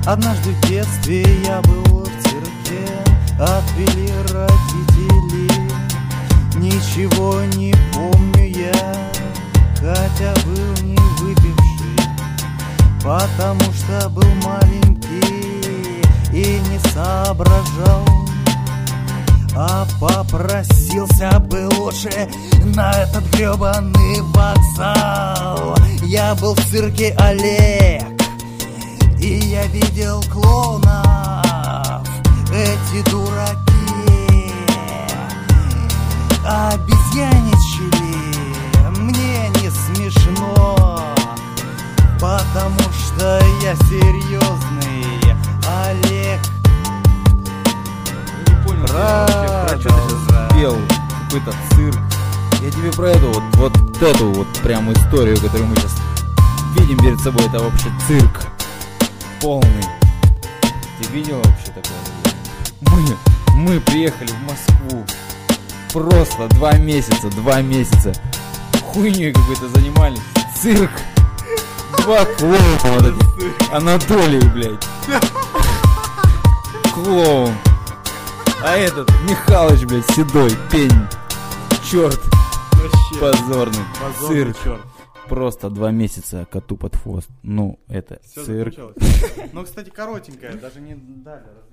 Однажды в детстве я был в цирке, отвели родители. Ничего не помню я, хотя был не выпивший, потому что был маленький и не соображал. А попросился бы лучше на этот гребаный вокзал. Я был в цирке Олег, и я видел клоунов. Эти дураки обезьяничали. Мне не смешно, потому что я серьезный Олег. Про что ты сейчас пел? Какой-то цирк. Я тебе про эту вот эту вот прям историю, которую мы сейчас видим перед собой, это вообще цирк полный. Ты видел вообще такое? Мы приехали в Москву. Просто 2 месяца хуйней какой-то занимались. Цирк. 2 клоуна вот эти. Анатолий, блядь. Клоун. А этот Михалыч, блядь, седой, пень. Черт. Вообще. Позорный. Позорный Цирк. черт. Просто 2 месяца коту под хвост. Ну, это Всё цирк. закончилось. Ну, кстати, коротенькая, даже не дали.